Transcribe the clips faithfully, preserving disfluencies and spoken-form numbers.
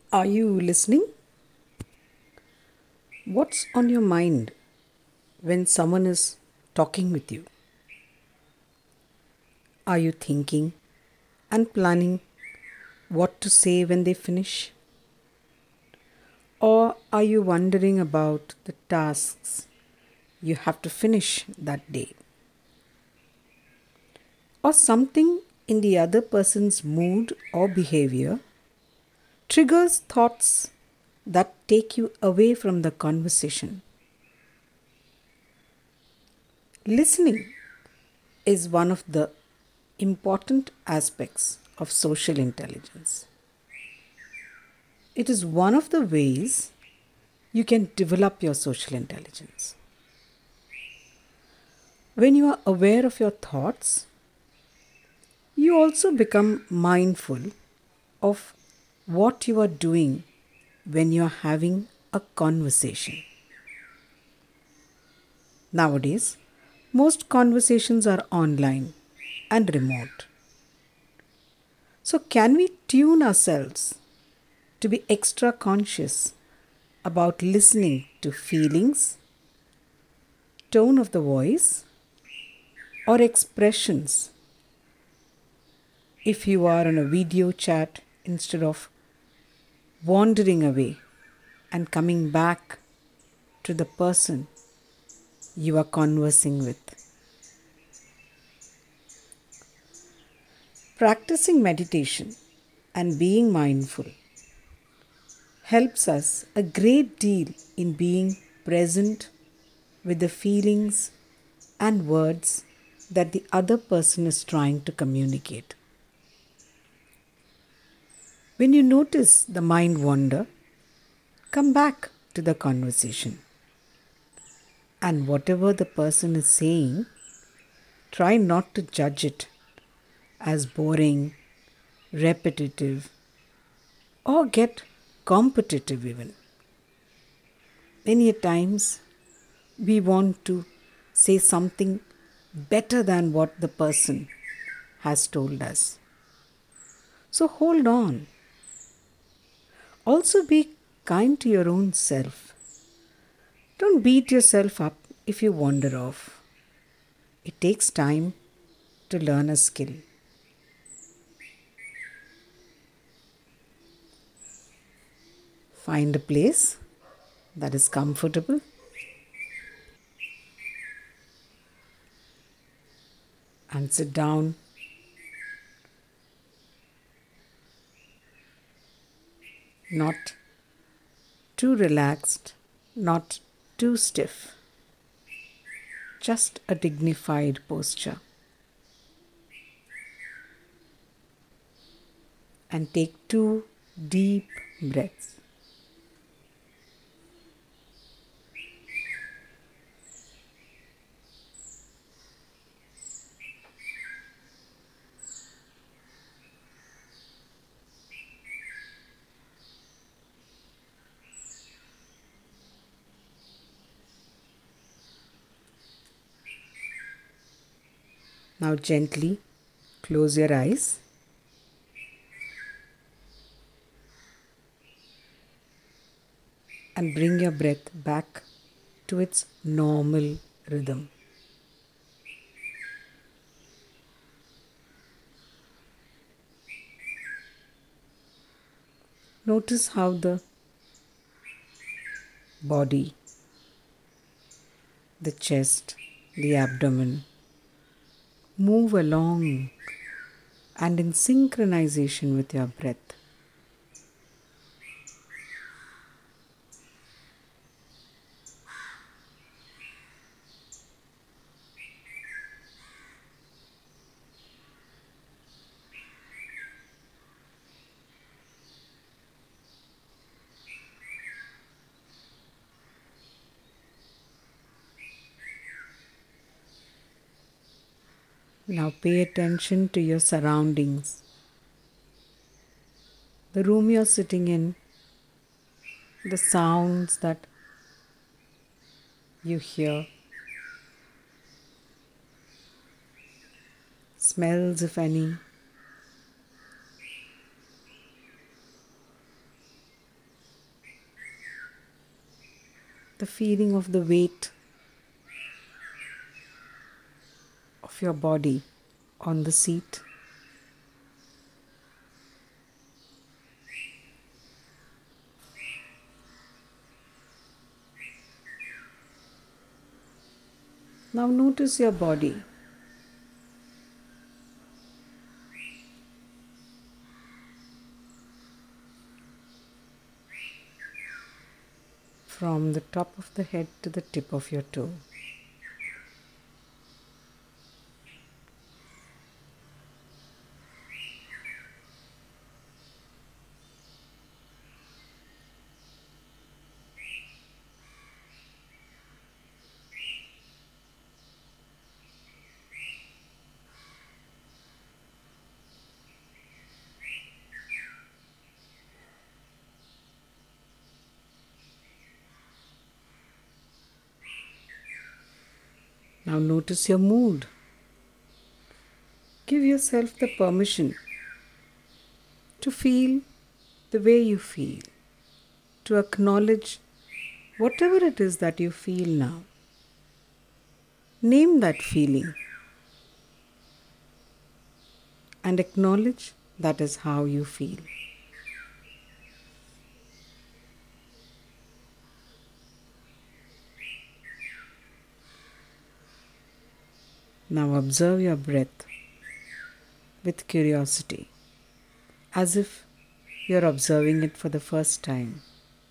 Are you listening? What's on your mind when someone is talking with you? Are you thinking and planning what to say when they finish? Or are you wondering about the tasks you have to finish that day? Or something in the other person's mood or behavior triggers thoughts that take you away from the conversation. Listening is one of the important aspects of social intelligence. It is one of the ways you can develop your social intelligence. When you are aware of your thoughts, you also become mindful of what you are doing when you are having a conversation. Nowadays, most conversations are online and remote. So, can we tune ourselves to be extra conscious about listening to feelings, tone of the voice, or expressions if you are on a video chat instead of wandering away and coming back to the person you are conversing with? Practicing meditation and being mindful helps us a great deal in being present with the feelings and words that the other person is trying to communicate. When you notice the mind wander, come back to the conversation. And whatever the person is saying, try not to judge it as boring, repetitive, or get competitive even. Many times we want to say something better than what the person has told us. So hold on. Also be kind to your own self. Don't beat yourself up if you wander off. It takes time to learn a skill. Find a place that is comfortable and sit down. Not too relaxed, not too stiff. Just a dignified posture. And take two deep breaths. Now gently close your eyes and bring your breath back to its normal rhythm. Notice how the body, the chest, the abdomen move along and in synchronization with your breath. Now pay attention to your surroundings. The room you're sitting in, the sounds that you hear, smells if any. the feeling of the weight of your body on the seat. Now notice your body. From the top of the head to the tip of your toe. Now notice your mood. Give yourself the permission to feel the way you feel, to acknowledge whatever it is that you feel now. Name that feeling and acknowledge that is how you feel. Now observe your breath with curiosity, as if you're observing it for the first time.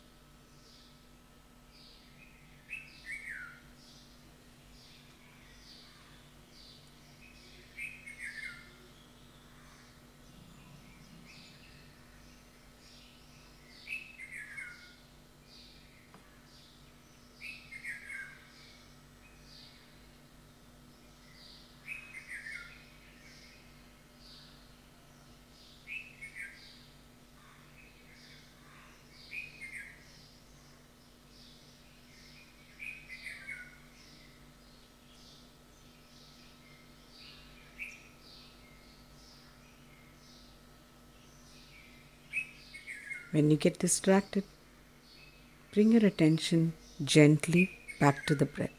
When you get distracted, bring your attention gently back to the breath.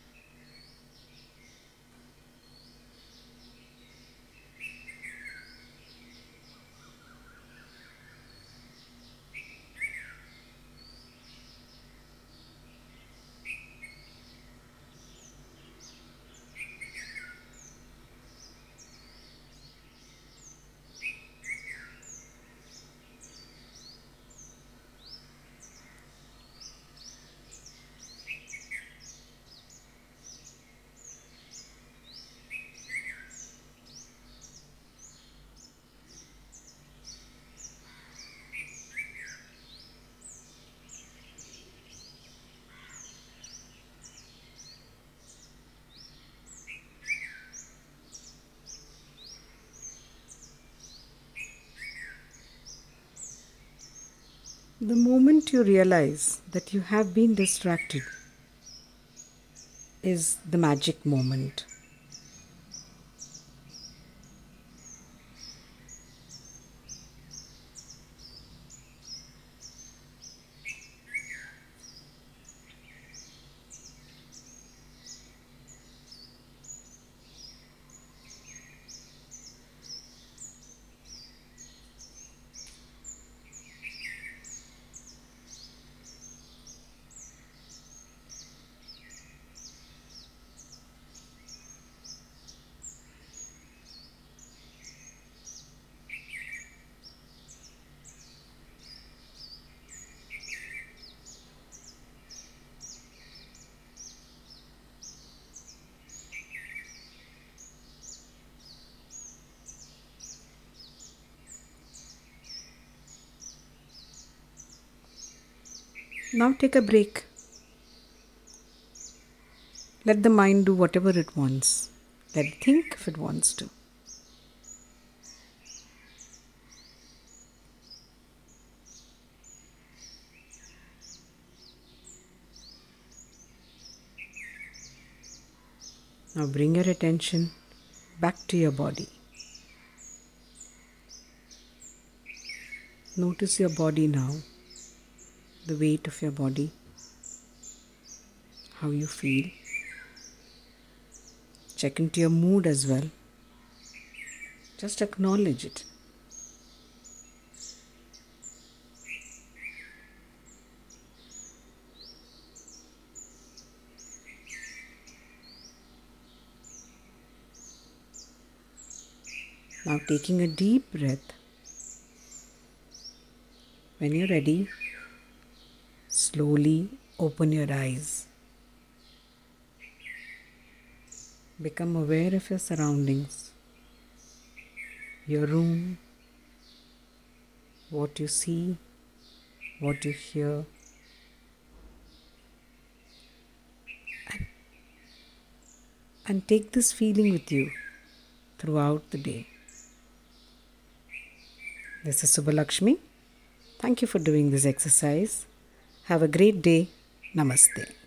The moment you realize that you have been distracted is the magic moment. Now take a break. Let the mind do whatever it wants. Let it think if it wants to. Now bring your attention back to your body. Notice your body now, the weight of your body. how you feel. Check into your mood as well. Just acknowledge it. Now taking a deep breath. When you're ready, slowly open your eyes. Become aware of your surroundings, your room, what you see, what you hear. And, and take this feeling with you throughout the day. This is Subbalakshmi. Thank you for doing this exercise. Have a great day. Namaste.